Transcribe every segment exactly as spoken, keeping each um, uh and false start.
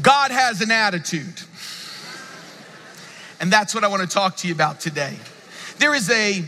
God has an attitude. And that's what I want to talk to you about today. There is a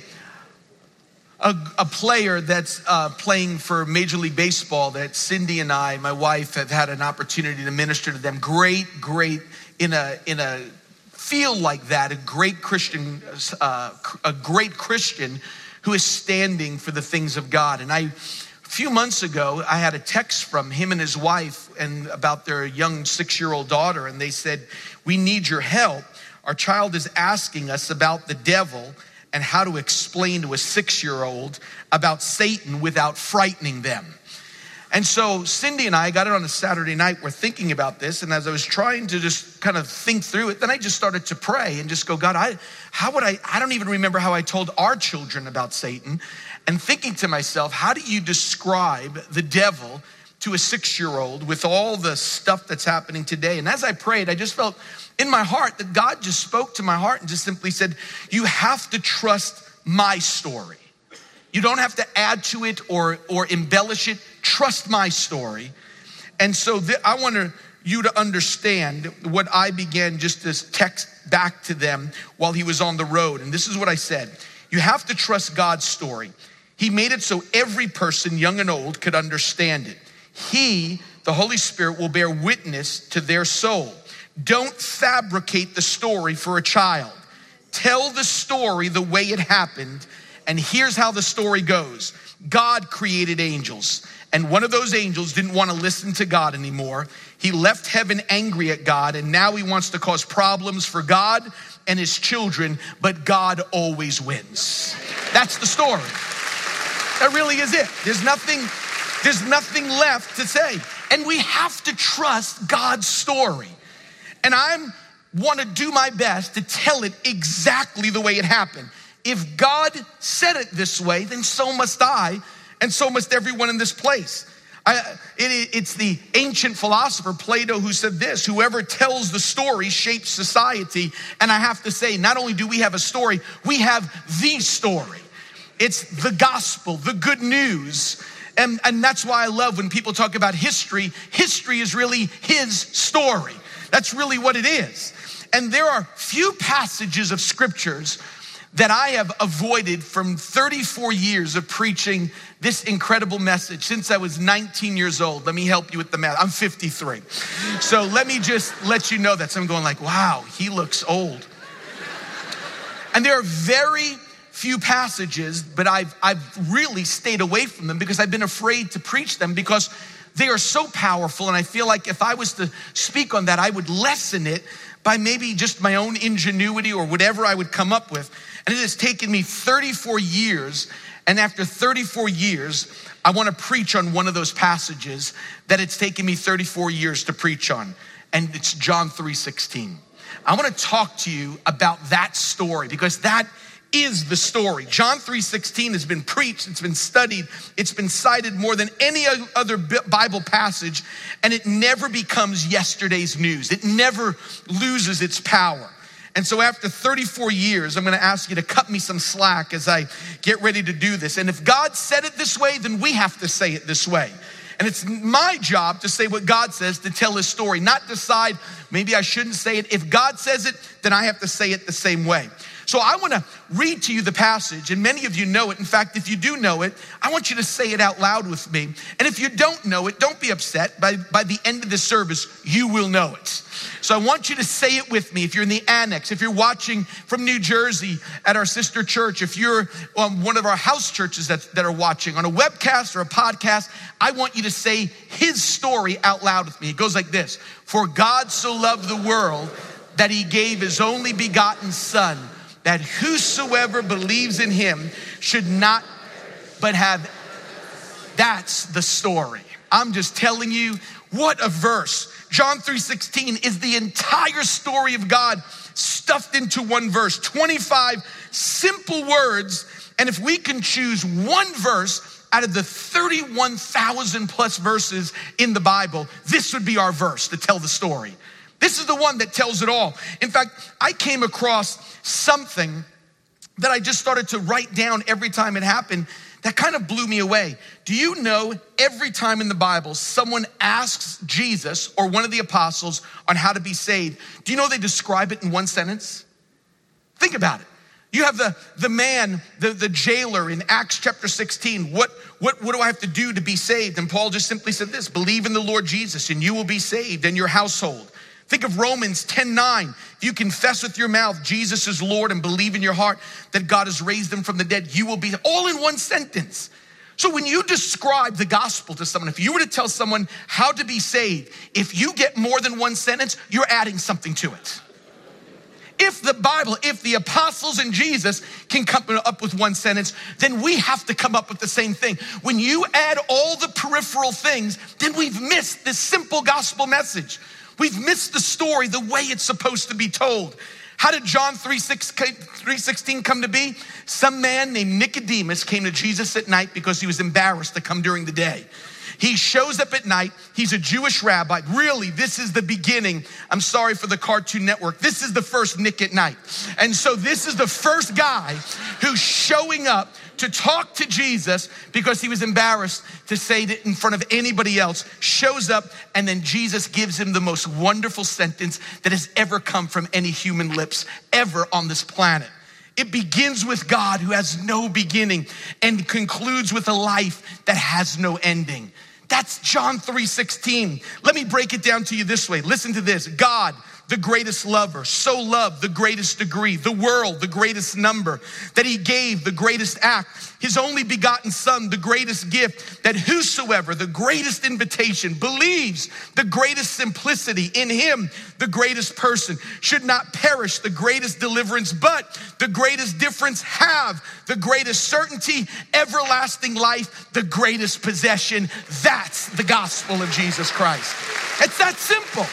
a, a player that's uh, playing for Major League Baseball that Cindy and I, my wife, have had an opportunity to minister to them. Great, great, in a in a field like that, a great Christian, uh, a great Christian who is standing for the things of God. And I, a few months ago, I had a text from him and his wife and about their young six-year-old daughter, and they said, "We need your help. Our child is asking us about the devil and how to explain to a six-year-old about Satan without frightening them." And so Cindy and I got it on a Saturday night. We're thinking about this. And as I was trying to just kind of think through it, then I just started to pray and just go, God, I, how would I, I don't even remember how I told our children about Satan. And thinking to myself, how do you describe the devil to a six-year-old with all the stuff that's happening today? And as I prayed, I just felt in my heart that God just spoke to my heart and just simply said, you have to trust my story. You don't have to add to it or, or embellish it. Trust my story. And so th- I want you to understand what I began just to text back to them while he was on the road. And this is what I said. You have to trust God's story. He made it so every person, young and old, could understand it. He, the Holy Spirit, will bear witness to their soul. Don't fabricate the story for a child. Tell the story the way it happened. And here's how the story goes. God created angels, and one of those angels didn't want to listen to God anymore. He left heaven angry at God, and now he wants to cause problems for God and his children, but God always wins. That's the story. That really is it. There's nothing, there's nothing left to say. And we have to trust God's story. And I want to do my best to tell it exactly the way it happened. If God said it this way, then so must I, and so must everyone in this place. I, it, it's the ancient philosopher Plato who said this: whoever tells the story shapes society. And I have to say, not only do we have a story, we have the story. It's the gospel, the good news. And, and that's why I love when people talk about history. History is really his story. That's really what it is. And there are few passages of scriptures that I have avoided from thirty-four years of preaching this incredible message since I was nineteen years old. Let me help you with the math. I'm fifty-three. So let me just let you know that. So I'm going like, wow, he looks old. And there are very few passages, but I've, I've really stayed away from them because I've been afraid to preach them because they are so powerful. And I feel like if I was to speak on that, I would lessen it by maybe just my own ingenuity or whatever I would come up with. And it has taken me thirty-four years. And after thirty-four years, I want to preach on one of those passages that it's taken me thirty-four years to preach on. And it's John three sixteen. I want to talk to you about that story because that is the story. John three sixteen has been preached, it's been studied, it's been cited more than any other Bible passage, and it never becomes yesterday's news. It never loses its power. And so after thirty-four years, I'm going to ask you to cut me some slack as I get ready to do this. And if God said it this way, then we have to say it this way. And it's my job to say what God says, to tell his story, not decide maybe I shouldn't say it. If God says it, then I have to say it the same way. So I want to read to you the passage, and many of you know it. In fact, if you do know it, I want you to say it out loud with me. And if you don't know it, don't be upset. By, by the end of the service, you will know it. So I want you to say it with me. If you're in the annex, if you're watching from New Jersey at our sister church, if you're on one of our house churches that, that are watching on a webcast or a podcast, I want you to say his story out loud with me. It goes like this: for God so loved the world that he gave his only begotten son, that whosoever believes in him should not but have. That's the story. I'm just telling you, what a verse. John three sixteen is the entire story of God stuffed into one verse. twenty-five simple words. And if we can choose one verse out of the thirty-one thousand plus verses in the Bible, this would be our verse to tell the story. This is the one that tells it all. In fact, I came across something that I just started to write down every time it happened that kind of blew me away. Do you know every time in the Bible someone asks Jesus or one of the apostles on how to be saved, do you know they describe it in one sentence? Think about it. You have the, the man, the, the jailer in Acts chapter sixteen. What, what, what do I have to do to be saved? And Paul just simply said this: believe in the Lord Jesus and you will be saved and your household. Think of Romans ten nine. If you confess with your mouth Jesus is Lord and believe in your heart that God has raised him from the dead, you will be, all in one sentence. So when you describe the gospel to someone, if you were to tell someone how to be saved, if you get more than one sentence, you're adding something to it. If the Bible, if the apostles and Jesus can come up with one sentence, then we have to come up with the same thing. When you add all the peripheral things, then we've missed this simple gospel message. We've missed the story the way it's supposed to be told. How did John three sixteen come to be? Some man named Nicodemus came to Jesus at night because he was embarrassed to come during the day. He shows up at night. He's a Jewish rabbi. Really, this is the beginning. I'm sorry for the Cartoon Network. This is the first Nick at Night. And so this is the first guy who's showing up to talk to Jesus because he was embarrassed to say it in front of anybody else, shows up, and then Jesus gives him the most wonderful sentence that has ever come from any human lips ever on this planet. It begins with God who has no beginning and concludes with a life that has no ending. That's John three sixteen. Let me break it down to you this way. Listen to this. God, the greatest lover, so loved the greatest degree, the world, the greatest number, that he gave the greatest act, his only begotten son, the greatest gift, that whosoever, the greatest invitation, believes the greatest simplicity in him, the greatest person, should not perish, the greatest deliverance, but the greatest difference, have the greatest certainty, everlasting life, the greatest possession. That's the gospel of Jesus Christ. It's that simple.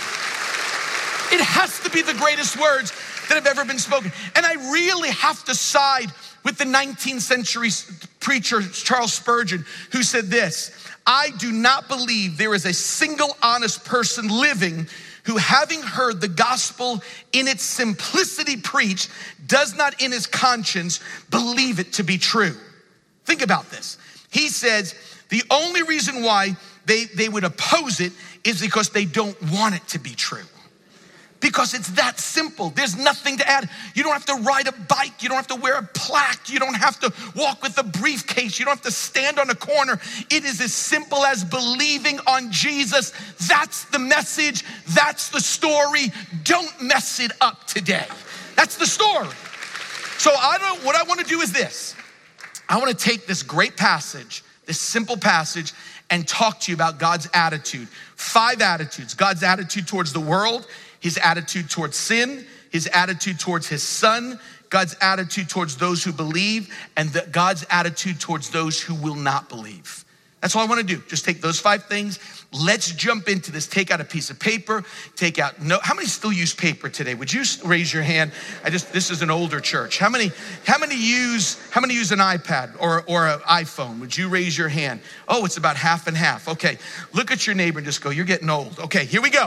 It has to be the greatest words that have ever been spoken. And I really have to side with the nineteenth century preacher, Charles Spurgeon, who said this: I do not believe there is a single honest person living who, having heard the gospel in its simplicity preached, does not in his conscience believe it to be true. Think about this. He says the only reason why they, they would oppose it is because they don't want it to be true. Because it's that simple. There's nothing to add. You don't have to ride a bike. You don't have to wear a plaque. You don't have to walk with a briefcase. You don't have to stand on a corner. It is as simple as believing on Jesus. That's the message. That's the story. Don't mess it up today. That's the story. So I don't, what I want to do is this. I want to take this great passage, this simple passage, and talk to you about God's attitude. Five attitudes. God's attitude towards the world, his attitude towards sin, his attitude towards his son, God's attitude towards those who believe, and the, God's attitude towards those who will not believe. That's all I want to do. Just take those five things. Let's jump into this. Take out a piece of paper. Take out no. How many still use paper today? Would you raise your hand? I just. This is an older church. How many? How many use? How many use an iPad or or an iPhone? Would you raise your hand? Oh, it's about half and half. Okay. Look at your neighbor and just go, you're getting old. Okay. Here we go.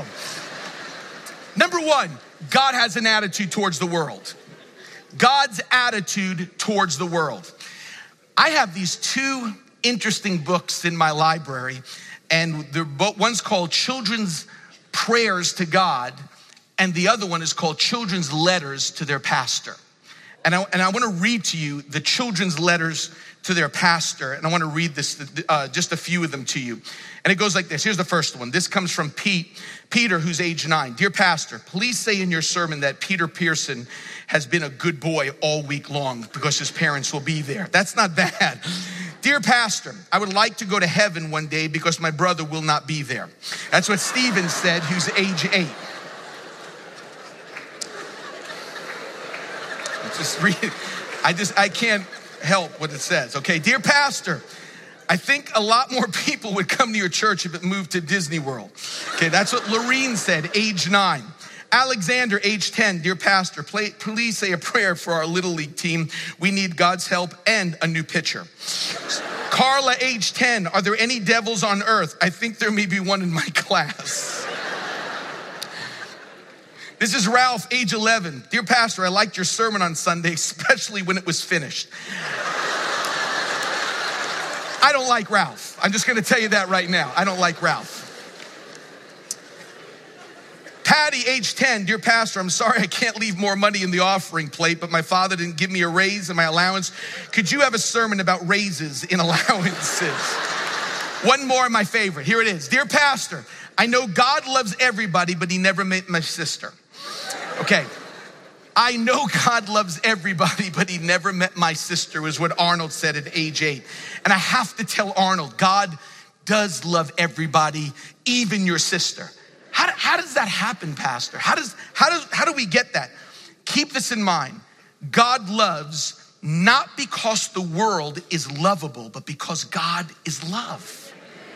Number one, God has an attitude towards the world. God's attitude towards the world. I have these two interesting books in my library, and they're both, one's called Children's Prayers to God, and the other one is called Children's Letters to Their Pastor. And I, and I want to read to you the children's letters to their pastor, and I want to read this, uh, just a few of them to you. And it goes like this. Here's the first one. This comes from Pete, Peter, who's age nine. Dear Pastor, please say in your sermon that Peter Pearson has been a good boy all week long because his parents will be there. That's not bad. Dear Pastor, I would like to go to heaven one day because my brother will not be there. That's what Stephen said, who's age eight. Just read. I just, I can't help what it says. Okay, dear Pastor, I think a lot more people would come to your church if it moved to Disney World. Okay, that's what Lorene said, age nine. Alexander, age ten, dear Pastor, play, please say a prayer for our Little League team. We need God's help and a new pitcher. Carla, age ten, are there any devils on earth? I think there may be one in my class. This is Ralph, age eleven. Dear Pastor, I liked your sermon on Sunday, especially when it was finished. I don't like Ralph. I'm just gonna tell you that right now. I don't like Ralph. Patty, age ten, dear pastor, I'm sorry I can't leave more money in the offering plate, but my father didn't give me a raise in my allowance. Could you have a sermon about raises in allowances? One more, my favorite. Here it is. Dear pastor, I know God loves everybody, but he never met my sister. Okay. I know God loves everybody, but he never met my sister, was what Arnold said at age eight. And I have to tell Arnold, God does love everybody, even your sister. How, how does that happen, pastor? How does, how does, how do we get that? Keep this in mind. God loves not because the world is lovable, but because God is love.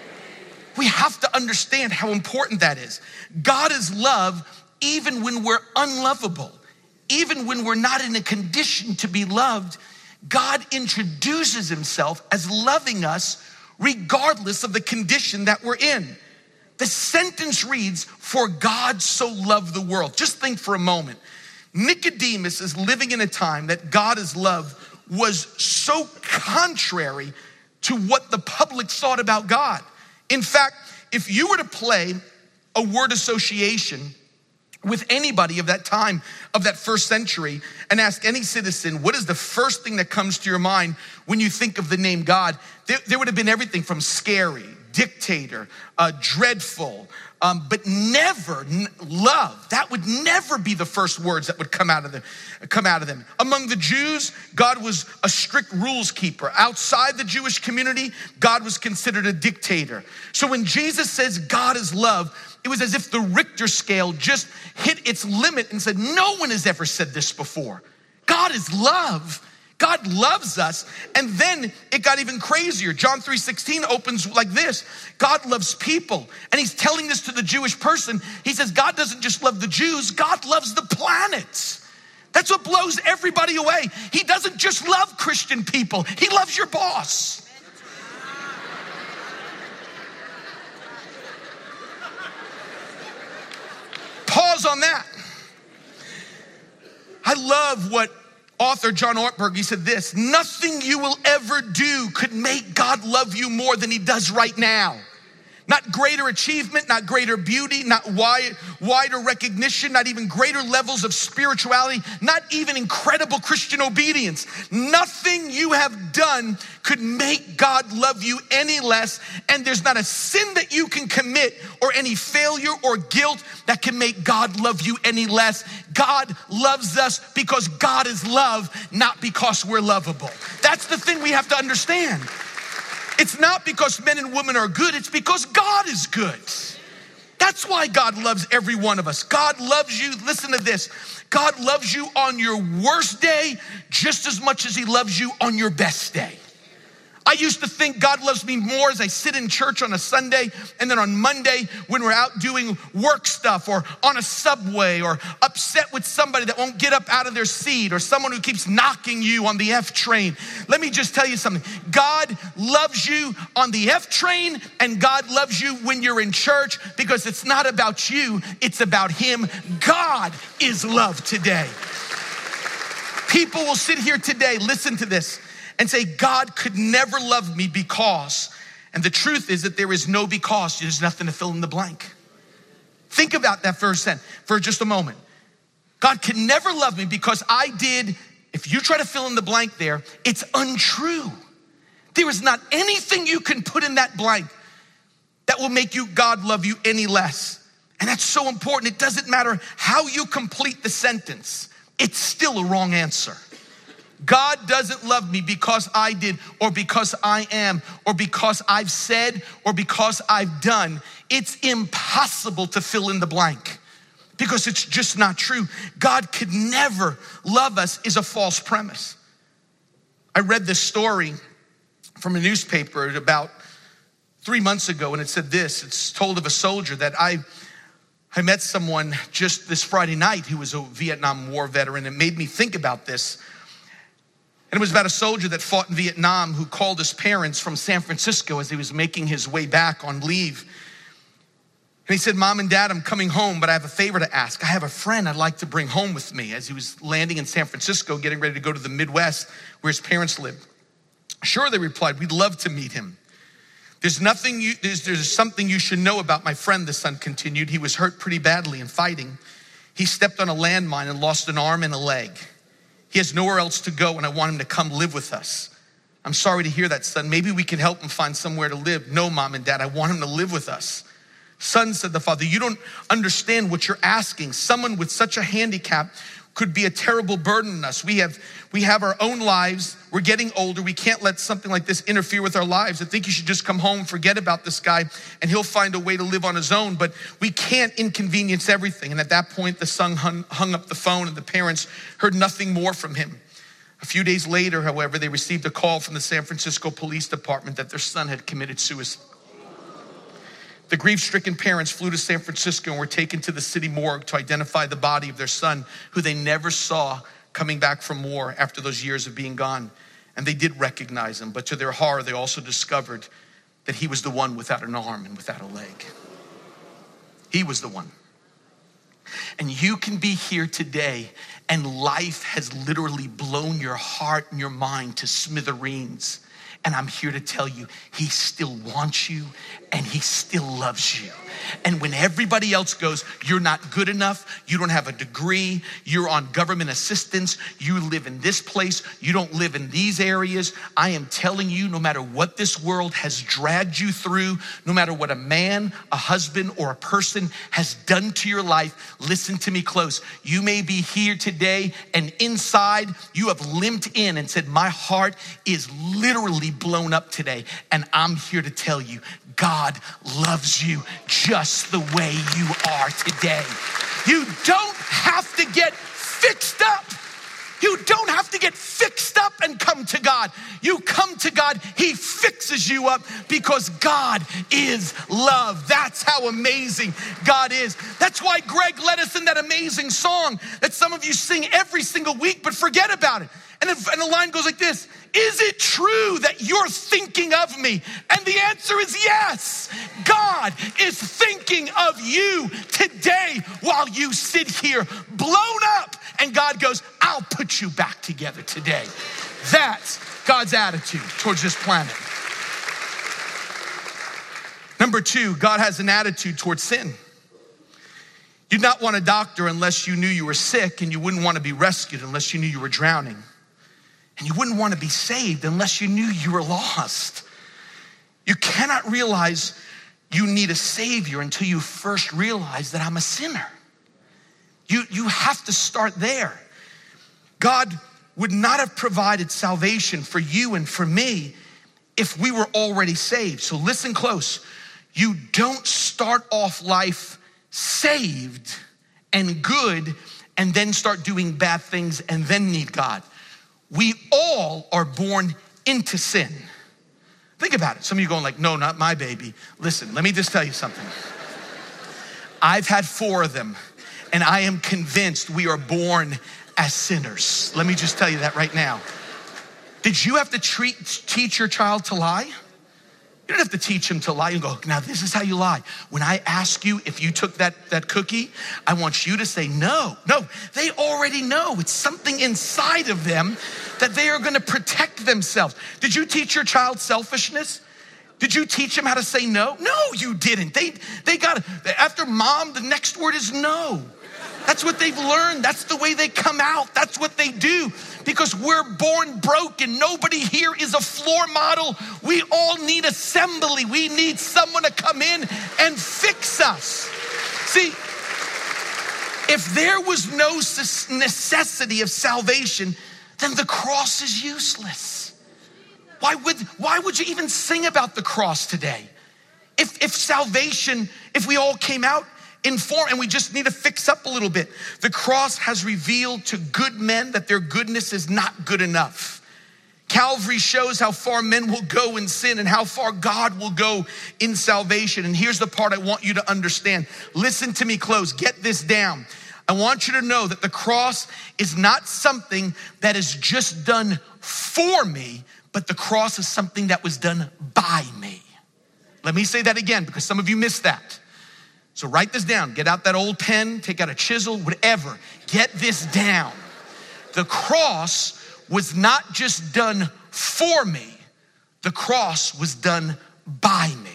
We have to understand how important that is. God is love even when we're unlovable, even when we're not in a condition to be loved. God introduces himself as loving us regardless of the condition that we're in. The sentence reads, for God so loved the world. Just think for a moment. Nicodemus is living in a time that God's love was so contrary to what the public thought about God. In fact, if you were to play a word association with anybody of that time, of that first century, and ask any citizen, what is the first thing that comes to your mind when you think of the name God? There, there would have been everything from scary, dictator, uh, dreadful, um, but never n- love. That would never be the first words that would come out of them. Come out of them. Among the Jews, God was a strict rules keeper. Outside the Jewish community, God was considered a dictator. So when Jesus says God is love, it was as if the Richter scale just hit its limit and said, no one has ever said this before. God is love. God loves us. And then it got even crazier. John three sixteen opens like this. God loves people. And he's telling this to the Jewish person. He says, God doesn't just love the Jews, God loves the planet. That's what blows everybody away. He doesn't just love Christian people. He loves your boss. Pause on that. I love what author John Ortberg, he said this, nothing you will ever do could make God love you more than he does right now. Not greater achievement, not greater beauty, not wide, wider recognition, not even greater levels of spirituality, not even incredible Christian obedience. Nothing you have done could make God love you any less. And there's not a sin that you can commit or any failure or guilt that can make God love you any less. God loves us because God is love, not because we're lovable. That's the thing we have to understand. It's not because men and women are good, it's because God is good. That's why God loves every one of us. God loves you, listen to this, God loves you on your worst day just as much as he loves you on your best day. I used to think God loves me more as I sit in church on a Sunday and then on Monday when we're out doing work stuff or on a subway or upset with somebody that won't get up out of their seat or someone who keeps knocking you on the F train. Let me just tell you something. God loves you on the F train and God loves you when you're in church because it's not about you, it's about him. God is love today. People will sit here today, listen to this, and say, God could never love me because, and the truth is that there is no because, there's nothing to fill in the blank. Think about that first sentence for just a moment. God could never love me because I did, if you try to fill in the blank there, it's untrue. There is not anything you can put in that blank that will make you God love you any less. And that's so important. It doesn't matter how you complete the sentence. It's still a wrong answer. God doesn't love me because I did, or because I am, or because I've said, or because I've done. It's impossible to fill in the blank because it's just not true. God could never love us is a false premise. I read this story from a newspaper about three months ago, and it said this. It's told of a soldier that I I met someone just this Friday night who was a Vietnam War veteran. It made me think about this. And it was about a soldier that fought in Vietnam who called his parents from San Francisco as he was making his way back on leave. And he said, Mom and Dad, I'm coming home, but I have a favor to ask. I have a friend I'd like to bring home with me, as he was landing in San Francisco, getting ready to go to the Midwest where his parents lived. Sure, they replied, we'd love to meet him. There's nothing you, there's, there's something you should know about my friend, the son continued. He was hurt pretty badly in fighting. He stepped on a landmine and lost an arm and a leg. He has nowhere else to go, and I want him to come live with us. I'm sorry to hear that, son. Maybe we can help him find somewhere to live. No, mom and dad, I want him to live with us. Son, said the father, you don't understand what you're asking. Someone with such a handicap could be a terrible burden on us. We have we have our own lives. We're getting older. We can't let something like this interfere with our lives. I think you should just come home, forget about this guy, and he'll find a way to live on his own. But we can't inconvenience everything. And at that point, the son hung, hung up the phone, and the parents heard nothing more from him. A few days later, however, they received a call from the San Francisco Police Department that their son had committed suicide. The grief-stricken parents flew to San Francisco and were taken to the city morgue to identify the body of their son, who they never saw coming back from war after those years of being gone. And they did recognize him, but to their horror, they also discovered that he was the one without an arm and without a leg. He was the one. And you can be here today, and life has literally blown your heart and your mind to smithereens. And I'm here to tell you, he still wants you and he still loves you. And when everybody else goes, you're not good enough, you don't have a degree, you're on government assistance, you live in this place, you don't live in these areas, I am telling you, no matter what this world has dragged you through, no matter what a man, a husband, or a person has done to your life, listen to me close. You may be here today and inside you have limped in and said, my heart is literally blown up today. And I'm here to tell you, God loves you just the way you are today. You don't have to get fixed up. You don't have to get fixed up and come to God. You come to God, he fixes you up because God is love. That's how amazing God is. That's why Greg led us in that amazing song that some of you sing every single week, but forget about it. And, if, and the line goes like this: is it true that you're thinking of me? And the answer is yes. God is thinking of you today while you sit here blown up. And God goes, I'll put you back together today. That's God's attitude towards this planet. Number two, God has an attitude towards sin. You'd not want a doctor unless you knew you were sick, and you wouldn't want to be rescued unless you knew you were drowning. And you wouldn't want to be saved unless you knew you were lost. You cannot realize you need a savior until you first realize that I'm a sinner. You, you have to start there. God would not have provided salvation for you and for me if we were already saved. So listen close. You don't start off life saved and good and then start doing bad things and then need God. We all are born into sin. Think about it. Some of you going like, no, not my baby. Listen, let me just tell you something. I've had four of them, and I am convinced we are born as sinners. Let me just tell you that right now. Did you have to treat, teach your child to lie? You don't have to teach him to lie. You go, now this is how you lie. When I ask you if you took that, that cookie, I want you to say no. No, they already know. It's something inside of them that they are gonna protect themselves. Did you teach your child selfishness? Did you teach them how to say no? No, you didn't. They, they got, after mom, the next word is no. That's what they've learned. That's the way they come out. That's what they do. Because we're born broken. Nobody here is a floor model. We all need assembly. We need someone to come in and fix us. See, if there was no necessity of salvation, then the cross is useless. Why would, why would you even sing about the cross today? If, if salvation, if we all came out informed and we just need to fix up a little bit. The cross has revealed to good men that their goodness is not good enough. Calvary shows how far men will go in sin and how far God will go in salvation. And here's the part I want you to understand. Listen to me close. Get this down. I want you to know that the cross is not something that is just done for me, but the cross is something that was done by me. Let me say that again because some of you missed that. So write this down. Get out that old pen, take out a chisel, whatever. Get this down. The cross was not just done for me, The cross was done by me.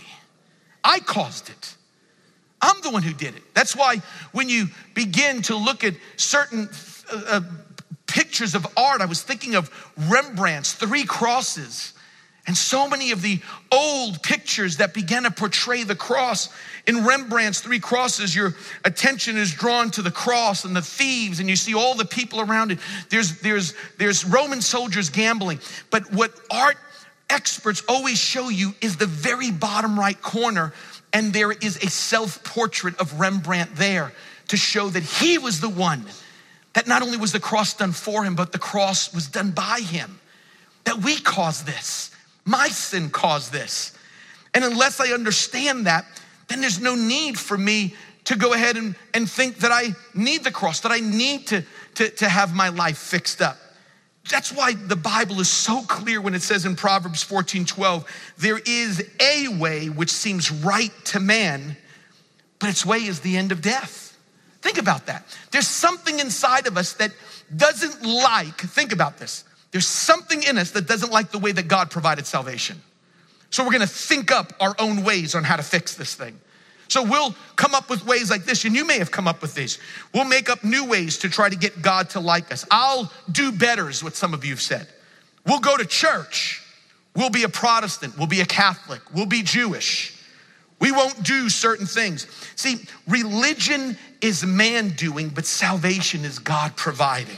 I caused it. I'm the one who did it. That's why when you begin to look at certain uh, pictures of art, I was thinking of Rembrandt's Three Crosses. And so many of the old pictures that began to portray the cross. In Rembrandt's Three Crosses, your attention is drawn to the cross and the thieves, and you see all the people around it. There's, there's, there's Roman soldiers gambling. But what art experts always show you is the very bottom right corner, and there is a self-portrait of Rembrandt there to show that he was the one, that not only was the cross done for him, but the cross was done by him. That we caused this. My sin caused this. And unless I understand that, then there's no need for me to go ahead and, and think that I need the cross, that I need to, to, to have my life fixed up. That's why the Bible is so clear when it says in Proverbs fourteen twelve, there is a way which seems right to man, but its way is the end of death. Think about that. There's something inside of us that doesn't like, think about this. There's something in us that doesn't like the way that God provided salvation. So we're gonna think up our own ways on how to fix this thing. So we'll come up with ways like this, and you may have come up with these. We'll make up new ways to try to get God to like us. I'll do better is what some of you have said. We'll go to church. We'll be a Protestant. We'll be a Catholic. We'll be Jewish. We won't do certain things. See, religion is man doing, but salvation is God providing.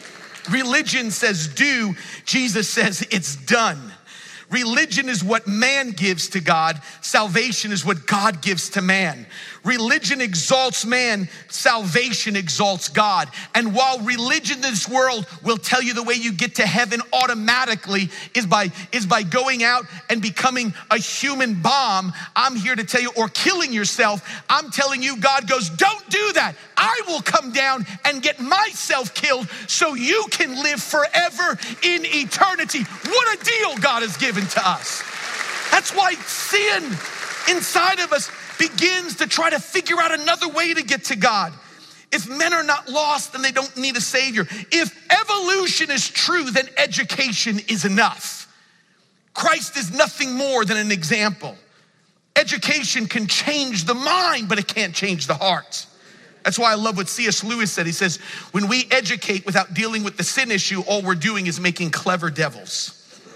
Religion says do, Jesus says it's done. Religion is what man gives to God. Salvation is what God gives to man. Religion exalts man. Salvation exalts God. And while religion in this world will tell you the way you get to heaven automatically is by, is by going out and becoming a human bomb, I'm here to tell you, or killing yourself, I'm telling you, God goes, don't do that. I will come down and get myself killed so you can live forever in eternity. What a deal God has given to us. That's why sin inside of us begins to try to figure out another way to get to God. If men are not lost, then they don't need a savior. If evolution is true, then education is enough. Christ is nothing more than an example. Education can change the mind, but it can't change the heart. That's why I love what C S Lewis said. He says, when we educate without dealing with the sin issue, all we're doing is making clever devils.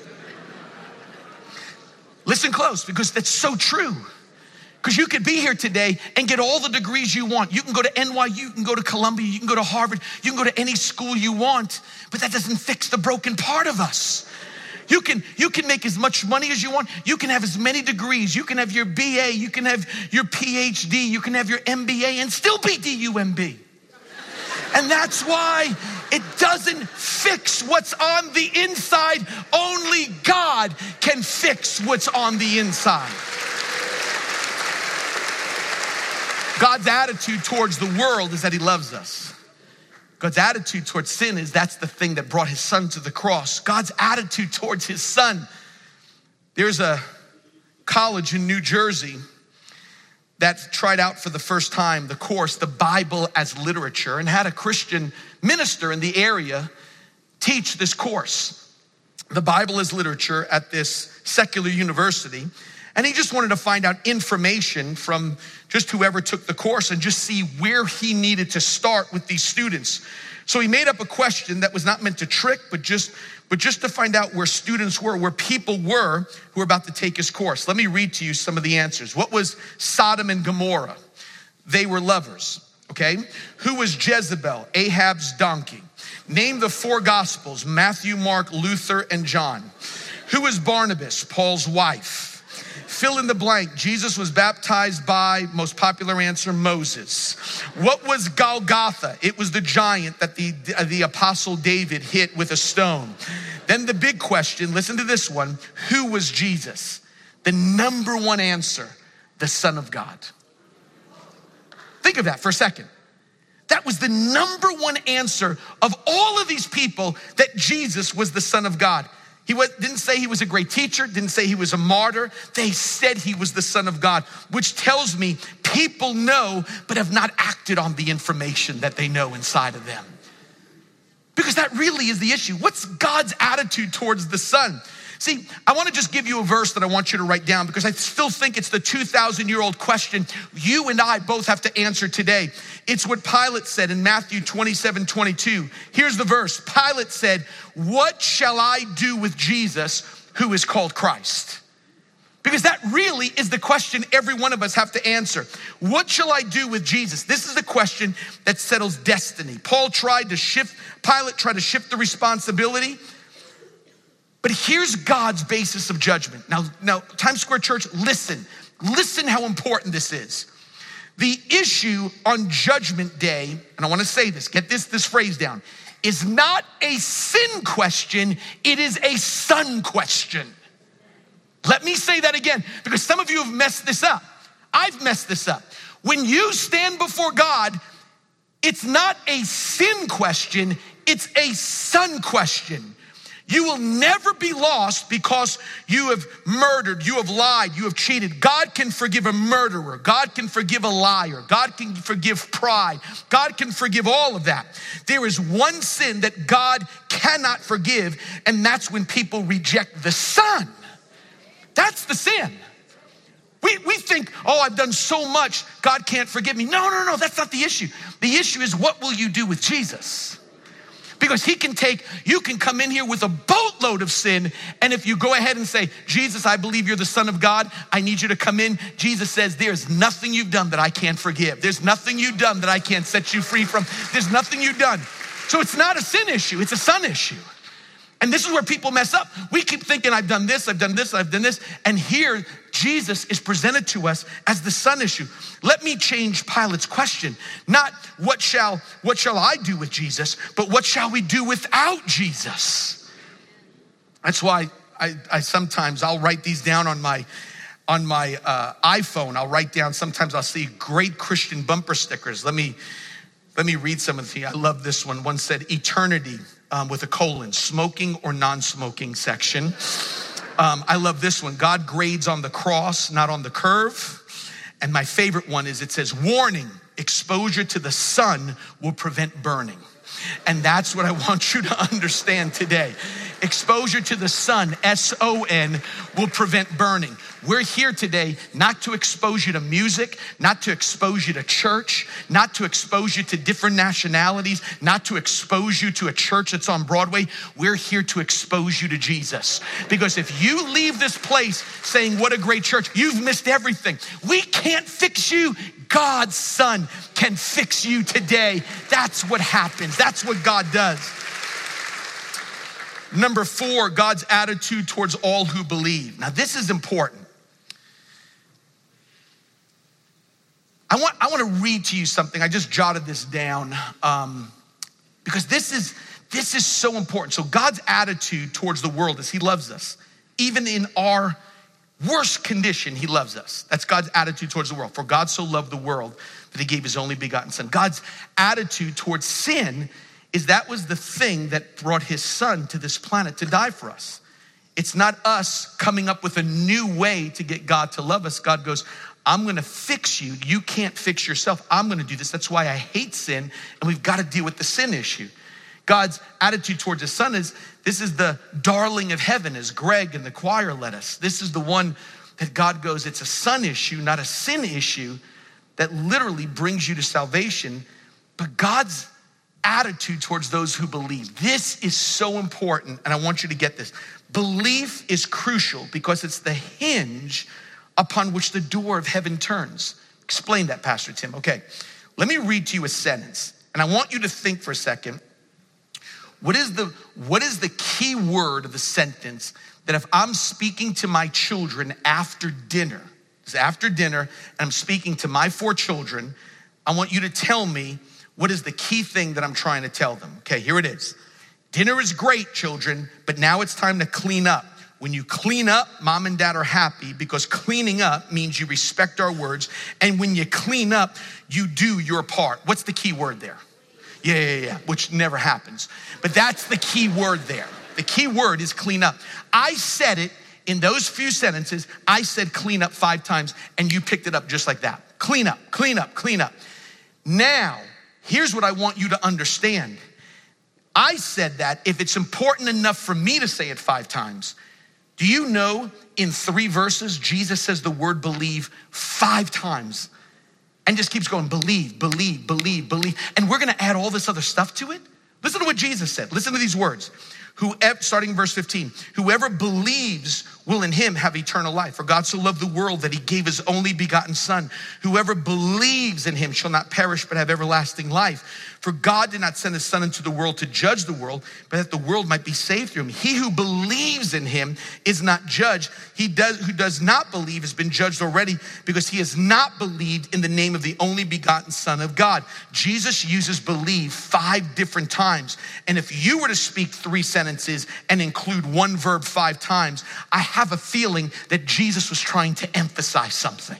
Listen close, because that's so true. Because you could be here today and get all the degrees you want. You can go to N Y U, you can go to Columbia, you can go to Harvard, you can go to any school you want, but that doesn't fix the broken part of us. You can, you can make as much money as you want. You can have as many degrees. You can have your B A, you can have your P H D, you can have your M B A and still be D U M B. And that's why it doesn't fix what's on the inside. Only God can fix what's on the inside. God's attitude towards the world is that he loves us. God's attitude towards sin is that's the thing that brought his son to the cross. God's attitude towards his son. There's a college in New Jersey that tried out for the first time the course, the Bible as Literature, and had a Christian minister in the area teach this course, the Bible as Literature, at this secular university. And he just wanted to find out information from just whoever took the course and just see where he needed to start with these students. So he made up a question that was not meant to trick, but just, but just to find out where students were, where people were who were about to take his course. Let me read to you some of the answers. What was Sodom and Gomorrah? They were lovers, okay? Who was Jezebel? Ahab's donkey. Name the four gospels: Matthew, Mark, Luther, and John. Who was Barnabas? Paul's wife. Fill in the blank. Jesus was baptized by, most popular answer, Moses. What was Golgotha? It was the giant that the, the apostle David hit with a stone. Then the big question, listen to this one. Who was Jesus? The number one answer, the Son of God. Think of that for a second. That was the number one answer of all of these people, that Jesus was the Son of God. He was, didn't say he was a great teacher, didn't say he was a martyr. They said he was the Son of God, which tells me people know but have not acted on the information that they know inside of them. Because that really is the issue. What's God's attitude towards the Son? See, I want to just give you a verse that I want you to write down because I still think it's the two thousand year old question you and I both have to answer today. It's what Pilate said in Matthew twenty-seven twenty-two. Here's the verse. Pilate said, "What shall I do with Jesus who is called Christ?" Because that really is the question every one of us have to answer. What shall I do with Jesus? This is the question that settles destiny. Paul tried to shift, Pilate tried to shift the responsibility. But here's God's basis of judgment. Now, now, Times Square Church, listen. Listen how important this is. The issue on Judgment Day, and I want to say this, get this, this phrase down, is not a sin question, it is a son question. Let me say that again, because some of you have messed this up. I've messed this up. When you stand before God, it's not a sin question, it's a son question. You will never be lost because you have murdered, you have lied, you have cheated. God can forgive a murderer. God can forgive a liar. God can forgive pride. God can forgive all of that. There is one sin that God cannot forgive, and that's when people reject the Son. That's the sin. We, we think, oh, I've done so much, God can't forgive me. No, no, no, that's not the issue. The issue is, what will you do with Jesus? Because he can take, you can come in here with a boatload of sin, and if you go ahead and say, Jesus, I believe you're the Son of God, I need you to come in. Jesus says, there's nothing you've done that I can't forgive. There's nothing you've done that I can't set you free from. There's nothing you've done. So it's not a sin issue, it's a son issue. And this is where people mess up. We keep thinking, I've done this, I've done this, I've done this. And here, Jesus is presented to us as the son issue. Let me change Pilate's question. Not what shall, what shall I do with Jesus, but what shall we do without Jesus? That's why I, I sometimes, I'll write these down on my, on my uh, iPhone. I'll write down, sometimes I'll see great Christian bumper stickers. Let me, let me read some of these. I love this one. One said, eternity. Um, with a colon, smoking or non-smoking section. Um, I love this one. God grades on the cross, not on the curve. And my favorite one is it says, warning, exposure to the sun will prevent burning. And that's what I want you to understand today. Exposure to the sun, S O N, will prevent burning. We're here today not to expose you to music, not to expose you to church, not to expose you to different nationalities, not to expose you to a church that's on Broadway. We're here to expose you to Jesus. Because if you leave this place saying, what a great church, you've missed everything. We can't fix you. God's Son can fix you today. That's what happens. That's what God does. Number four, God's attitude towards all who believe. Now, this is important. I want, I want to read to you something. I just jotted this down um, because this is, this is so important. So God's attitude towards the world is he loves us. Even in our worst condition, he loves us. That's God's attitude towards the world. For God so loved the world that he gave his only begotten son. God's attitude towards sin is that was the thing that brought his son to this planet to die for us. It's not us coming up with a new way to get God to love us. God goes, I'm gonna fix you. You can't fix yourself. I'm gonna do this. That's why I hate sin, and we've gotta deal with the sin issue. God's attitude towards his son is, this is the darling of heaven, as Greg and the choir led us. This is the one that God goes, it's a son issue, not a sin issue, that literally brings you to salvation. But God's attitude towards those who believe, this is so important, and I want you to get this. Belief is crucial because it's the hinge upon which the door of heaven turns. Explain that, Pastor Tim. Okay, let me read to you a sentence, and I want you to think for a second. What is the, what is the key word of the sentence that if I'm speaking to my children after dinner, it's after dinner, and I'm speaking to my four children, I want you to tell me what is the key thing that I'm trying to tell them. Okay, here it is. Dinner is great, children, but now it's time to clean up. When you clean up, mom and dad are happy because cleaning up means you respect our words. And when you clean up, you do your part. What's the key word there? Yeah, yeah, yeah, which never happens. But that's the key word there. The key word is clean up. I said it in those few sentences. I said clean up five times, and you picked it up just like that. Clean up, clean up, clean up. Now, here's what I want you to understand. I said that if it's important enough for me to say it five times, Do you know in three verses, Jesus says the word believe five times and just keeps going, believe, believe, believe, believe. And we're gonna add all this other stuff to it? Listen to what Jesus said. Listen to these words. Whoever, starting in verse fifteen, whoever believes will in him have eternal life. For God so loved the world that he gave his only begotten son. Whoever believes in him shall not perish but have everlasting life. For God did not send his son into the world to judge the world, but that the world might be saved through him. He who believes in him is not judged. He does, who does not believe has been judged already because he has not believed in the name of the only begotten Son of God. Jesus uses believe five different times. And if you were to speak three sentences and include one verb five times, I have a feeling that Jesus was trying to emphasize something.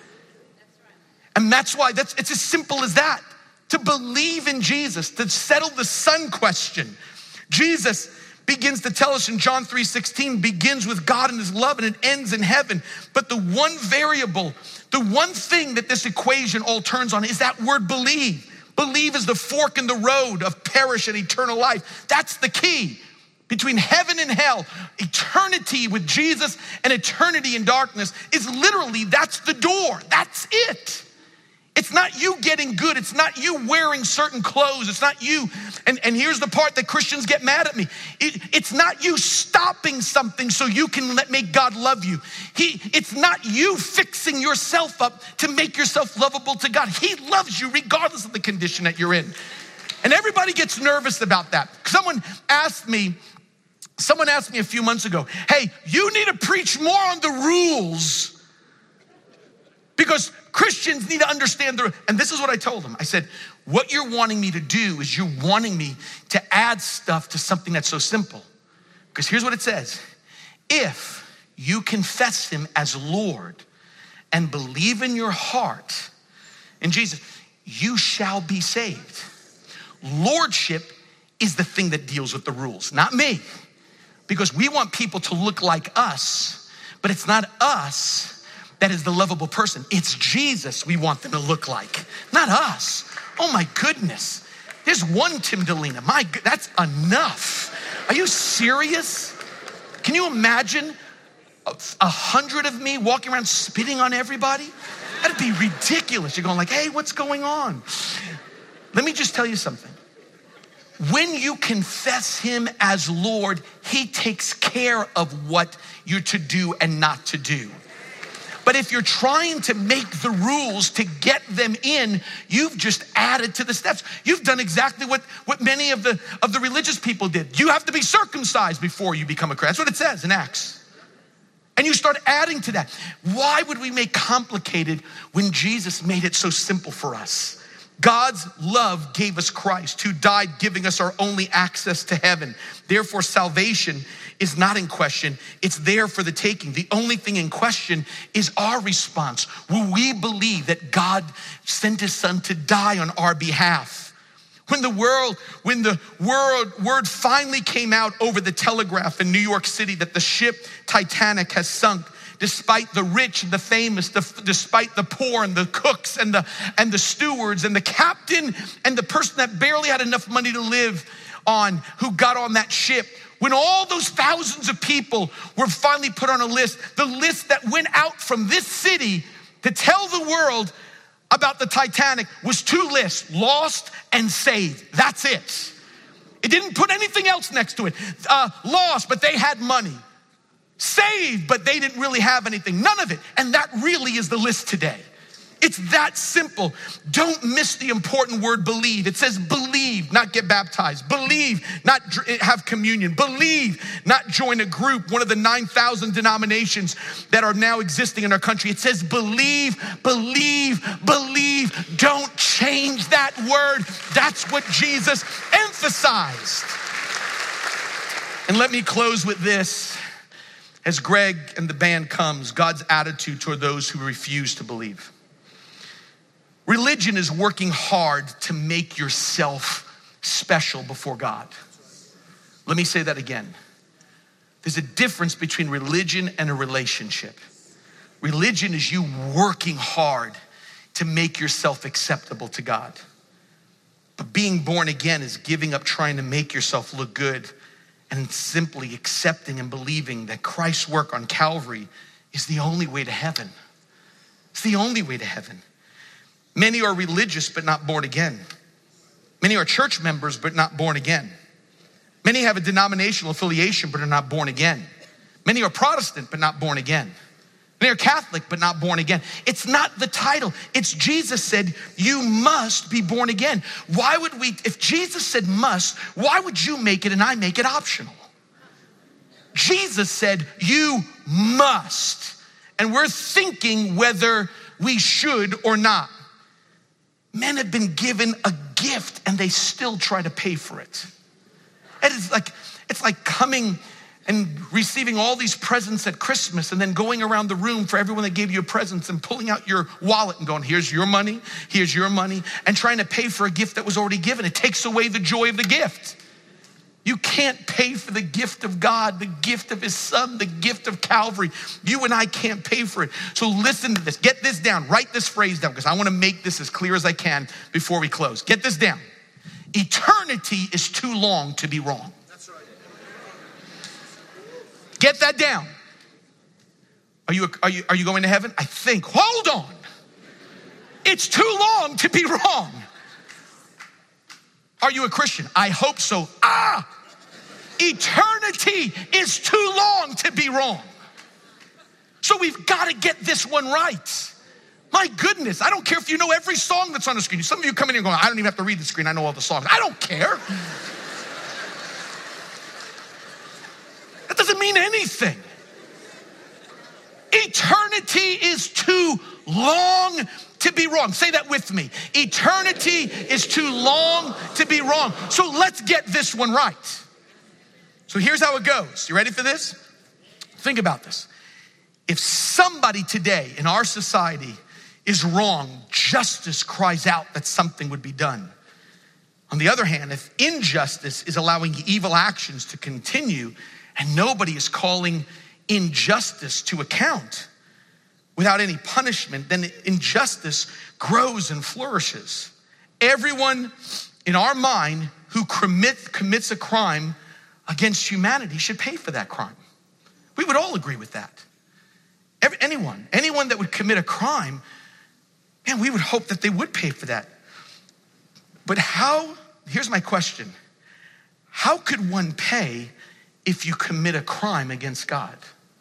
And that's why that's it's as simple as that. To believe in Jesus, to settle the son question. Jesus begins to tell us in John three sixteen, begins with God and his love and it ends in heaven. But the one variable, the one thing that this equation all turns on is that word believe. Believe is the fork in the road of perish and eternal life. That's the key. Between heaven and hell, eternity with Jesus and eternity in darkness is literally, that's the door. That's it. It's not you getting good. It's not you wearing certain clothes. It's not you. And, and here's the part that Christians get mad at me. It, it's not you stopping something so you can let make God love you. He, it's not you fixing yourself up to make yourself lovable to God. He loves you regardless of the condition that you're in. And everybody gets nervous about that. Someone asked me, Someone asked me a few months ago, hey, you need to preach more on the rules because Christians need to understand the, and this is what I told them. I said, what you're wanting me to do is you're wanting me to add stuff to something that's so simple. Because here's what it says. If you confess him as Lord and believe in your heart in Jesus, you shall be saved. Lordship is the thing that deals with the rules, not me. Because we want people to look like us, but it's not us that is the lovable person. It's Jesus we want them to look like, not us. Oh my goodness. There's one Tim Delina. My, that's enough. Are you serious? Can you imagine a, a hundred of me walking around spitting on everybody? That'd be ridiculous. You're going like, hey, what's going on? Let me just tell you something. When you confess him as Lord, he takes care of what you're to do and not to do. But if you're trying to make the rules to get them in, you've just added to the steps. You've done exactly what, what many of the, of the religious people did. You have to be circumcised before you become a Christian. That's what it says in Acts. And you start adding to that. Why would we make complicated when Jesus made it so simple for us? God's love gave us Christ, who died giving us our only access to heaven. Therefore, salvation is not in question. It's there for the taking. The only thing in question is our response. Will we believe that God sent his son to die on our behalf? When the world, when the world, word finally came out over the telegraph in New York City that the ship Titanic has sunk, despite the rich and the famous, the, despite the poor and the cooks and the, and the stewards and the captain and the person that barely had enough money to live on who got on that ship. When all those thousands of people were finally put on a list, the list that went out from this city to tell the world about the Titanic was two lists, lost and saved. That's it. It didn't put anything else next to it. Uh, lost, but they had money. Saved, but they didn't really have anything. None of it. And that really is the list today. It's that simple. Don't miss the important word believe. It says believe, not get baptized. Believe, not have communion. Believe, not join a group, one of the nine thousand denominations that are now existing in our country. It says believe, believe, believe. Don't change that word. That's what Jesus emphasized. And let me close with this. As Greg and the band comes, God's attitude toward those who refuse to believe. Religion is working hard to make yourself special before God. Let me say that again. There's a difference between religion and a relationship. Religion is you working hard to make yourself acceptable to God. But being born again is giving up trying to make yourself look good and simply accepting and believing that Christ's work on Calvary is the only way to heaven. It's the only way to heaven. Many are religious but not born again. Many are church members but not born again. Many have a denominational affiliation but are not born again. Many are Protestant but not born again. Many are Catholic but not born again. It's not the title. It's Jesus said, you must be born again. Why would we, if Jesus said must, why would you make it and I make it optional? Jesus said, you must. And we're thinking whether we should or not. Men have been given a gift and they still try to pay for it. And it's like, it's like coming and receiving all these presents at Christmas and then going around the room for everyone that gave you a present and pulling out your wallet and going, here's your money, here's your money, and trying to pay for a gift that was already given. It takes away the joy of the gift. You can't pay for the gift of God, the gift of his son, the gift of Calvary. You and I can't pay for it. So listen to this, get this down, write this phrase down because I wanna make this as clear as I can before we close. Get this down. Eternity is too long to be wrong. Get that down. Are you, are you, are you going to heaven? I think. Hold on. It's too long to be wrong. Are you a Christian? I hope so. Ah, eternity is too long to be wrong. So we've got to get this one right. My goodness, I don't care if you know every song that's on the screen. Some of you come in here going, I don't even have to read the screen. I know all the songs. I don't care. That doesn't mean anything. Eternity is too long to be wrong. Say that with me. Eternity is too long to be wrong. So let's get this one right. So here's how it goes. You ready for this? Think about this. If somebody today in our society is wrong, justice cries out that something would be done. On the other hand, if injustice is allowing evil actions to continue and nobody is calling injustice to account without any punishment, then injustice grows and flourishes. Everyone in our mind who commit, commits a crime against humanity should pay for that crime. We would all agree with that. Every, anyone, anyone that would commit a crime, man, we would hope that they would pay for that. But how, here's my question. How could one pay if you commit a crime against God?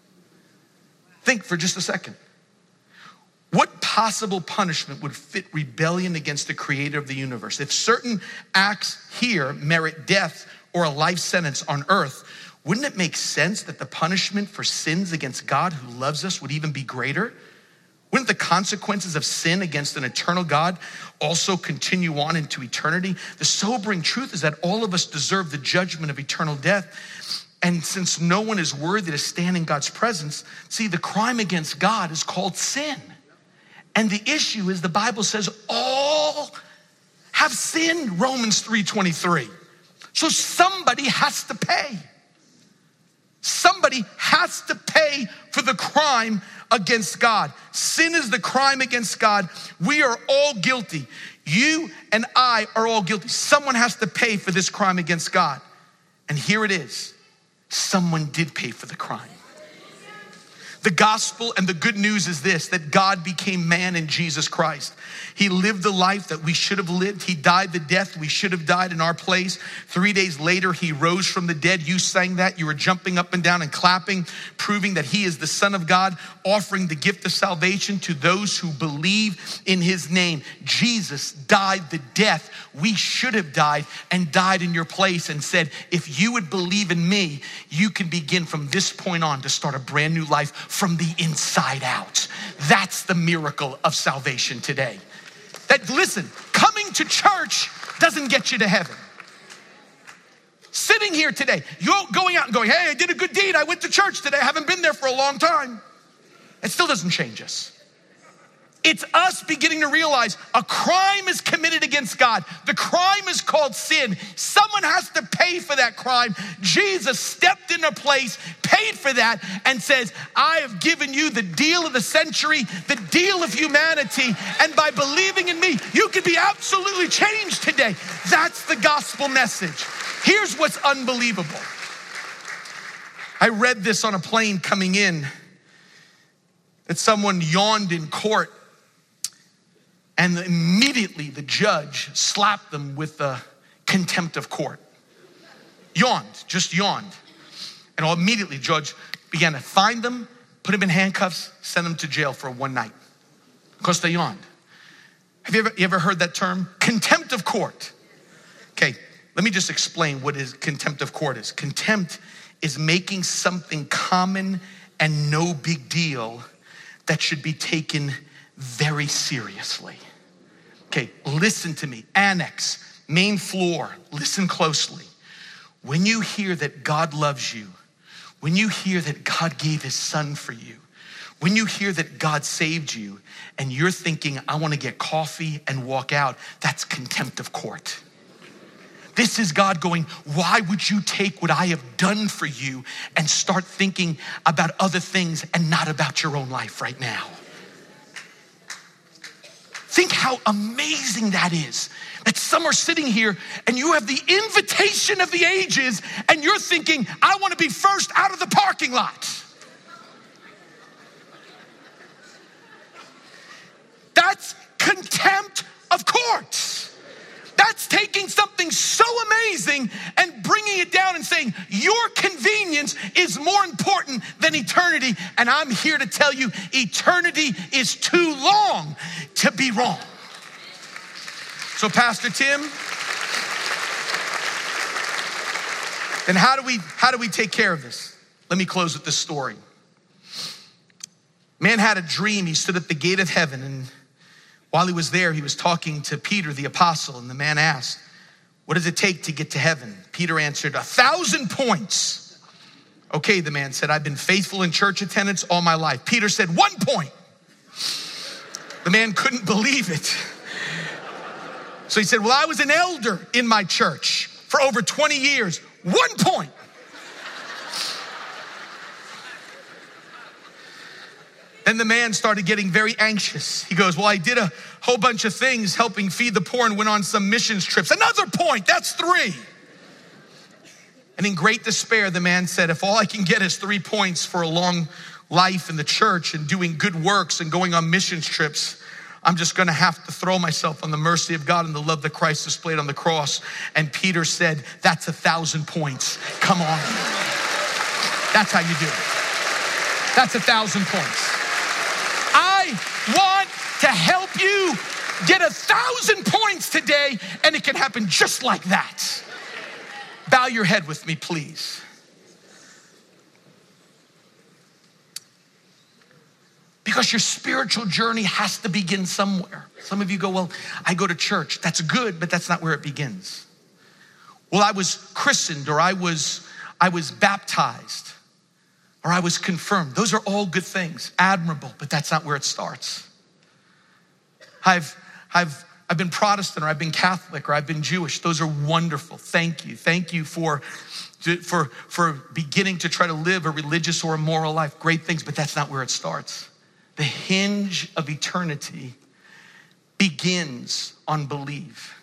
Think for just a second. What possible punishment would fit rebellion against the creator of the universe? If certain acts here merit death or a life sentence on earth, wouldn't it make sense that the punishment for sins against God who loves us would even be greater? Wouldn't the consequences of sin against an eternal God also continue on into eternity? The sobering truth is that all of us deserve the judgment of eternal death. And since no one is worthy to stand in God's presence, see, the crime against God is called sin. And the issue is the Bible says all have sinned, Romans three twenty-three. So somebody has to pay. Somebody has to pay for the crime against God. Sin is the crime against God. We are all guilty. You and I are all guilty. Someone has to pay for this crime against God. And here it is. Someone did pay for the crime. The gospel and the good news is this, that God became man in Jesus Christ. He lived the life that we should have lived. He died the death we should have died in our place. Three days later, he rose from the dead. You sang that. You were jumping up and down and clapping, proving that he is the Son of God, offering the gift of salvation to those who believe in his name. Jesus died the death we should have died and died in your place and said, if you would believe in me, you can begin from this point on to start a brand new life from the inside out. That's the miracle of salvation today. That, listen, coming to church doesn't get you to heaven. Sitting here today, you're going out and going, hey, I did a good deed. I went to church today. I haven't been there for a long time. It still doesn't change us. It's us beginning to realize a crime is committed against God. The crime is called sin. Someone has to pay for that crime. Jesus stepped into place, paid for that, and says, I have given you the deal of the century, the deal of humanity, and by believing in me, you can be absolutely changed today. That's the gospel message. Here's what's unbelievable. I read this on a plane coming in, that someone yawned in court, and immediately the judge slapped them with the contempt of court. Yawned, just yawned. And immediately the judge began to find them, put them in handcuffs, send them to jail for one night because they yawned. Have you ever, you ever heard that term? Contempt of court. Okay, let me just explain what is contempt of court is. Contempt is making something common and no big deal that should be taken very seriously. Okay, listen to me. Annex, main floor, listen closely. When you hear that God loves you, when you hear that God gave his son for you, when you hear that God saved you, and you're thinking, I want to get coffee and walk out, that's contempt of court. This is God going, why would you take what I have done for you and start thinking about other things and not about your own life right now? Think how amazing that is. That some are sitting here and you have the invitation of the ages and you're thinking, I want to be first out of the parking lot. That's contempt of court. That's taking something so amazing and bringing it down and saying, your convenience is more important than eternity. And I'm here to tell you, eternity is too long to be wrong. So Pastor Tim, then how do we, how do we take care of this? Let me close with this story. Man had a dream. He stood at the gate of heaven, and while he was there, he was talking to Peter, the apostle, and the man asked, what does it take to get to heaven? Peter answered, a thousand points. Okay, the man said, I've been faithful in church attendance all my life. Peter said, one point. The man couldn't believe it. So he said, well, I was an elder in my church for over twenty years. One point. Then the man started getting very anxious. He goes, well, I did a whole bunch of things helping feed the poor and went on some missions trips. Another point, that's three. And in great despair, the man said, if all I can get is three points for a long life in the church and doing good works and going on missions trips, I'm just gonna have to throw myself on the mercy of God and the love that Christ displayed on the cross. And Peter said, that's a thousand points. Come on. That's how you do it. That's a thousand points. I want to help you get a thousand points today, and it can happen just like that. Bow your head with me, please. Because your spiritual journey has to begin somewhere. Some of you go, well, I go to church. That's good, but that's not where it begins. Well, I was christened, or I was, I was baptized, or I was confirmed. Those are all good things, admirable, but that's not where it starts. I've, I've, I've been Protestant, or I've been Catholic, or I've been Jewish. Those are wonderful. Thank you. Thank you for, for, for beginning to try to live a religious or a moral life. Great things, but that's not where it starts. The hinge of eternity begins on belief.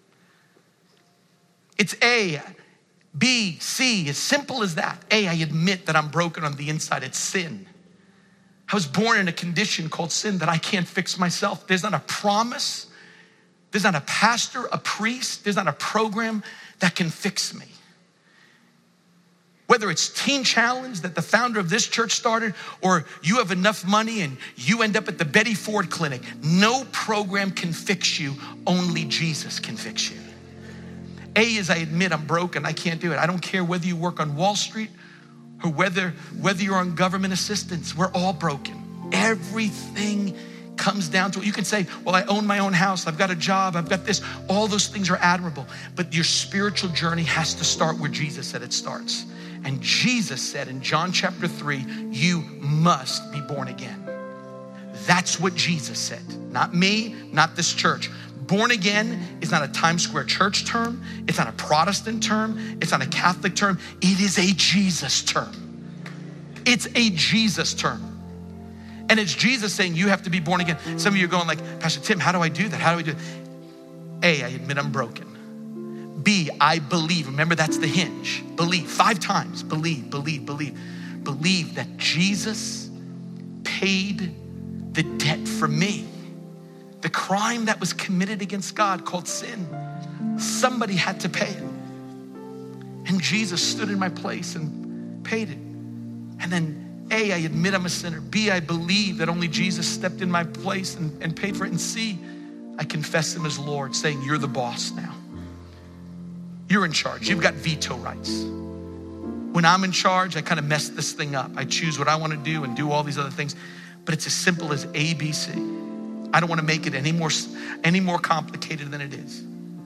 It's A, B, C, as simple as that. A, I admit that I'm broken on the inside. It's sin. I was born in a condition called sin that I can't fix myself. There's not a promise. There's not a pastor, a priest. There's not a program that can fix me. Whether it's Teen Challenge that the founder of this church started, or you have enough money and you end up at the Betty Ford Clinic, no program can fix you. Only Jesus can fix you. A is I admit I'm broken. I can't do it. I don't care whether you work on Wall Street or whether, whether you're on government assistance. We're all broken. Everything comes down to it. You can say, well, I own my own house. I've got a job. I've got this. All those things are admirable. But your spiritual journey has to start where Jesus said it starts. And Jesus said in John chapter three, you must be born again. That's what Jesus said. Not me, not this church. Born again is not a Times Square church term. It's not a Protestant term. It's not a Catholic term. It is a Jesus term. It's a Jesus term. And it's Jesus saying you have to be born again. Some of you are going like, Pastor Tim, how do I do that? How do I do it? A, I admit I'm broken. B, I believe. Remember, that's the hinge. Believe, five times. Believe, believe, believe. Believe that Jesus paid the debt for me. The crime that was committed against God called sin. Somebody had to pay it. And Jesus stood in my place and paid it. And then A, I admit I'm a sinner. B, I believe that only Jesus stepped in my place and, and paid for it. And C, I confess him as Lord, saying, you're the boss now. You're in charge. You've got veto rights. When I'm in charge, I kind of mess this thing up. I choose what I want to do and do all these other things. But it's as simple as A, B, C. I don't want to make it any more, any more complicated than it is.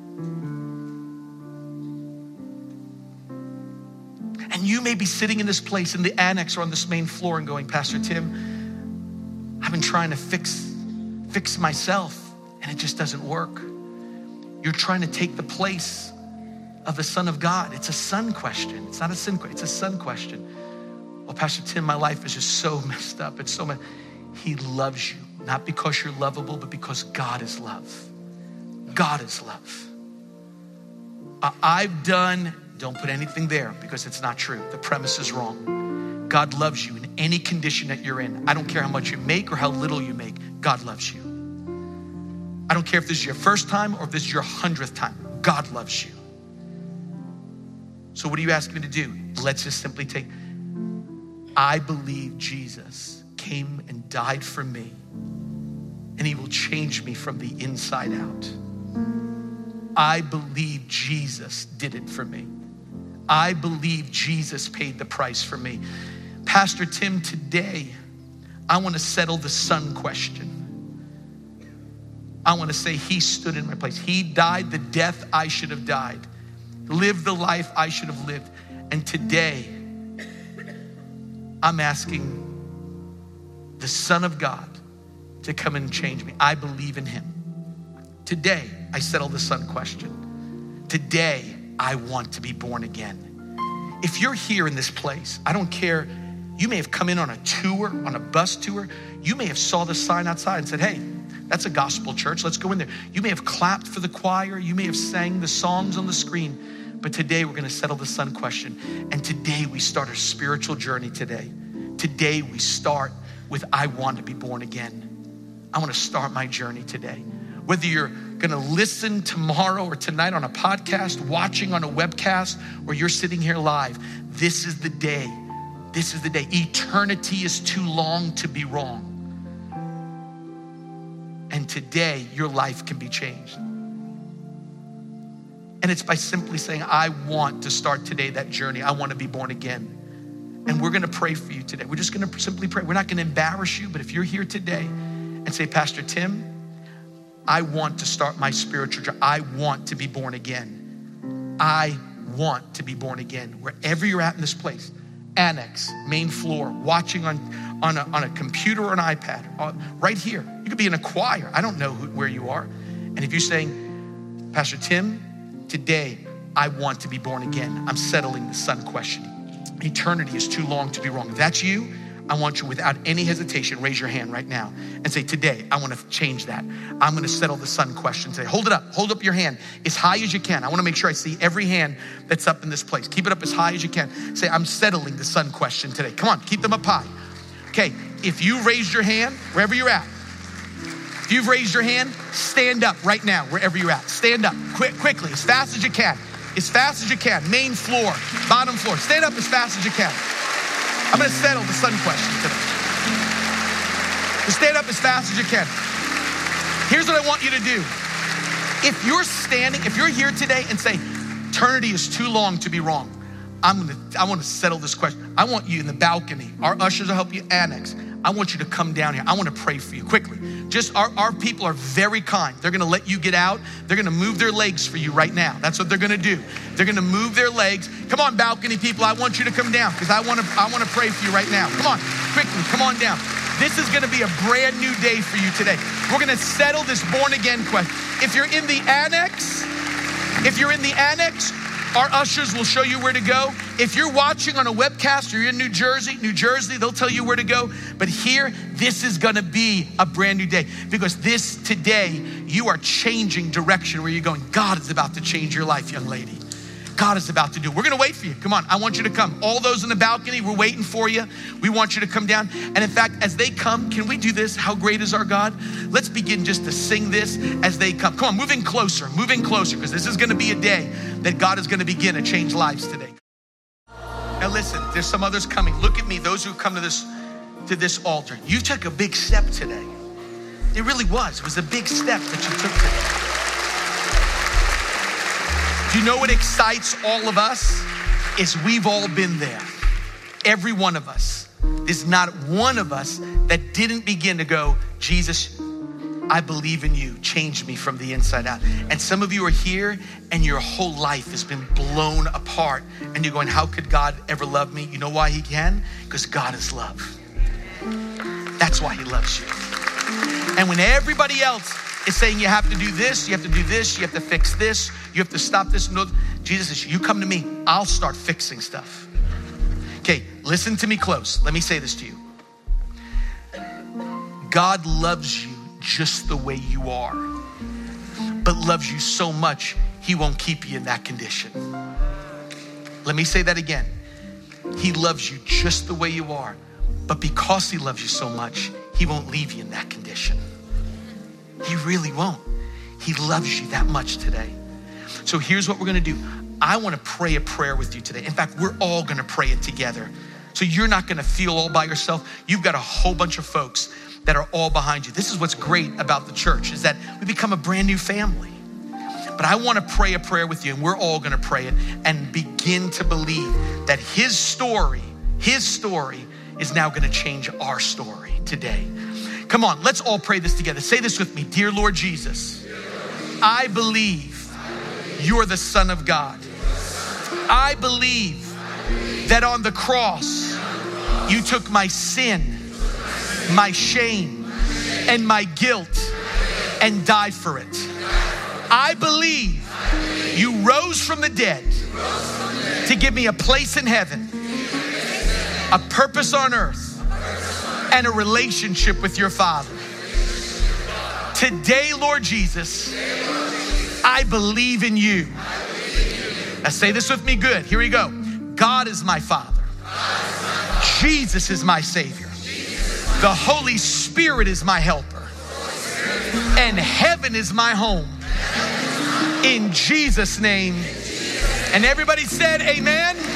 And you may be sitting in this place in the annex or on this main floor and going, Pastor Tim, I've been trying to fix, fix myself and it just doesn't work. You're trying to take the place of the Son of God. It's a son question. It's not a sin question. It's a son question. Well, Pastor Tim, my life is just so messed up. It's so messed. He loves you, not because you're lovable, but because God is love. God is love. Uh, I've done, don't put anything there because it's not true. The premise is wrong. God loves you in any condition that you're in. I don't care how much you make or how little you make. God loves you. I don't care if this is your first time or if this is your hundredth time. God loves you. So what are you asking me to do? Let's just simply take, I believe Jesus came and died for me and he will change me from the inside out. I believe Jesus did it for me. I believe Jesus paid the price for me. Pastor Tim, today, I want to settle the son question. I want to say he stood in my place. He died the death I should have died, lived the life I should have lived. And today, I'm asking the Son of God to come and change me. I believe in him. Today, I settle the son question. Today, I want to be born again. If you're here in this place, I don't care, you may have come in on a tour, on a bus tour. You may have saw the sign outside and said, hey, that's a gospel church, let's go in there. You may have clapped for the choir. You may have sang the songs on the screen. But today, we're gonna settle the son question. And today, we start a spiritual journey today. Today, we start with, I want to be born again. I wanna start my journey today. Whether you're gonna listen tomorrow or tonight on a podcast, watching on a webcast, or you're sitting here live, this is the day. This is the day. Eternity is too long to be wrong. And today, your life can be changed. And it's by simply saying, I want to start today that journey. I want to be born again. And we're gonna pray for you today. We're just gonna simply pray. We're not gonna embarrass you, but if you're here today and say, Pastor Tim, I want to start my spiritual journey. I want to be born again. I want to be born again. Wherever you're at in this place, annex, main floor, watching on, on, a, on a computer or an iPad, uh, right here. You could be in a choir. I don't know who, where you are. And if you're saying, Pastor Tim, today I want to be born again. I'm settling the son question. Eternity is too long to be wrong. If that's you, I want you without any hesitation, raise your hand right now and say, today, I want to change that. I'm going to settle the son question. Say, hold it up. Hold up your hand as high as you can. I want to make sure I see every hand that's up in this place. Keep it up as high as you can. Say, I'm settling the son question today. Come on, keep them up high. Okay, if you raised your hand, wherever you're at, if you've raised your hand, stand up right now, wherever you're at. Stand up, quick, quickly, as fast as you can. As fast as you can. Main floor, bottom floor. Stand up as fast as you can. I'm gonna settle the son question today. Just stand up as fast as you can. Here's what I want you to do. If you're standing, if you're here today and say, eternity is too long to be wrong, I'm gonna, I wanna settle this question. I want you in the balcony. Our ushers will help you annex. I want you to come down here. I wanna pray for you quickly. Just, our, our people are very kind. They're gonna let you get out. They're gonna move their legs for you right now. That's what they're gonna do. They're gonna move their legs. Come on, balcony people, I want you to come down because I wanna, I wanna pray for you right now. Come on, quickly, come on down. This is gonna be a brand new day for you today. We're gonna settle this born again question. If you're in the annex, if you're in the annex, Our ushers will show you where to go. If you're watching on a webcast or you're in New Jersey, New Jersey, they'll tell you where to go. But here, this is gonna be a brand new day, because this today, you are changing direction where you're going. God is about to change your life, young lady. God is about to do. We're gonna wait for you. Come on, I want you to come. All those in the balcony, we're waiting for you. We want you to come down. And in fact, as they come, can we do this? How great is our God? Let's begin just to sing this as they come. Come on, moving closer, moving closer, because this is gonna be a day that God is gonna begin to change lives today. Now listen, there's some others coming. Look at me, those who come to this, to this altar. You took a big step today. It really was. It was a big step that you took today. Do you know what excites all of us? Is we've all been there. Every one of us. There's not one of us that didn't begin to go, Jesus, I believe in you. Change me from the inside out. And some of you are here and your whole life has been blown apart. And you're going, how could God ever love me? You know why he can? Because God is love. That's why he loves you. And when everybody else is saying you have to do this, you have to do this, you have to fix this, you have to stop this. No, Jesus says, you come to me, I'll start fixing stuff. Okay, listen to me close. Let me say this to you. God loves you just the way you are, but loves you so much, he won't keep you in that condition. Let me say that again. He loves you just the way you are, but because he loves you so much, he won't leave you in that condition. He really won't. He loves you that much today. So here's what we're gonna do. I wanna pray a prayer with you today. In fact, we're all gonna pray it together. So you're not gonna feel all by yourself. You've got a whole bunch of folks that are all behind you. This is what's great about the church, is that we become a brand new family. But I wanna pray a prayer with you, and we're all gonna pray it and begin to believe that his story, his story is now gonna change our story today. Come on, let's all pray this together. Say this with me. Dear Lord Jesus, I believe you're the Son of God. I believe that on the cross, you took my sin, my shame, and my guilt and died for it. I believe you rose from the dead to give me a place in heaven, a purpose on earth, and a relationship with your Father. Today, Lord Jesus, I believe in you. Now say this with me good. Here we go. God is my Father. Jesus is my Savior. The Holy Spirit is my helper. And heaven is my home. In Jesus' name. And everybody said amen.